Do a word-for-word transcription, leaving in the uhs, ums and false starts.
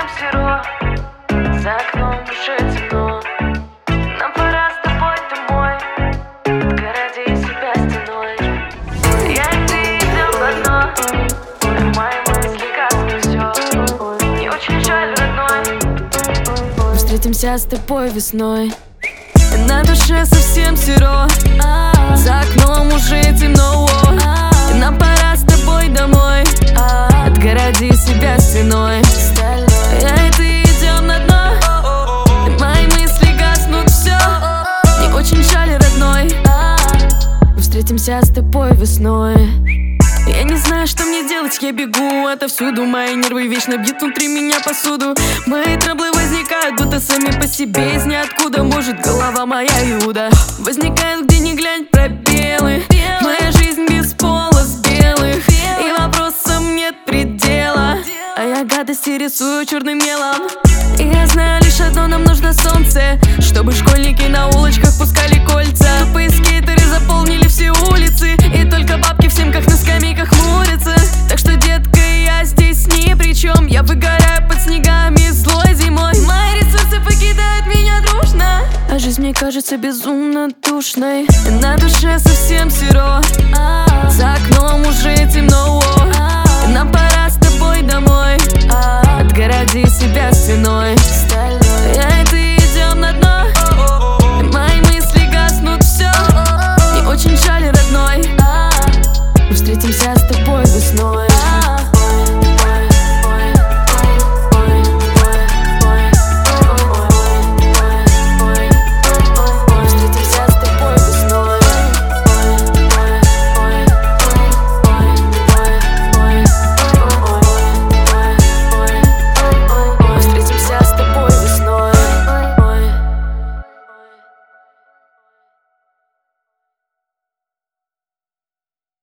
совсем серо, за окном уже темно. Нам пора с тобой домой, отгороди себя стеной. Я и ты идем в одно, в мои мысли гаснут все. Не очень жаль, родной, мы встретимся с тобой весной. На душе совсем серо, за окном уже темно. Нам пора с тобой домой, отгороди себя стеной. Я и ты идем на дно, и мои мысли гаснут все. Не очень жаль, родной, мы встретимся с тобой весной. Я не знаю, что мне делать, я бегу отовсюду. Мои нервы вечно бьют внутри меня посуду. Мои траблы возникают, будто сами по себе из ниоткуда. Может, голова моя Иуда. Возникают, где ни глянь, пробелы. Моя жизнь без полос белых, и вопросам нет предела. А я гадости рисую черным мелом. И я знаю лишь одно, нам нужно солнце, чтобы школьники на улочках пускали кольца. Тупые скейтеры заполнили все улицы, и только бабки в семках на скамейках хмурятся. Так что, детка, я здесь ни при чем. Я выгораю под снегами злой зимой. Мои ресурсы покидают меня дружно, а жизнь мне кажется безумно душной. На душе совсем серо, за окном уже темно. Нам пора с тобой домой,